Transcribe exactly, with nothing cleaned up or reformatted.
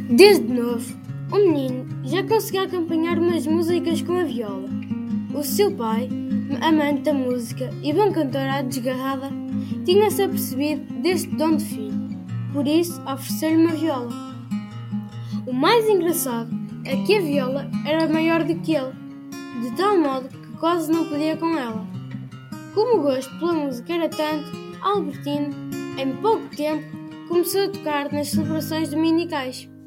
Desde novo, o menino já conseguia acompanhar umas músicas com a viola. O seu pai, amante da música e bom cantor à desgarrada, tinha-se apercebido deste dom de filho, por isso ofereceu-lhe uma viola. O mais engraçado é que a viola era maior do que ele, de tal modo que quase não podia com ela. Como o gosto pela música era tanto, Albertino, em pouco tempo, começou a tocar nas celebrações dominicais.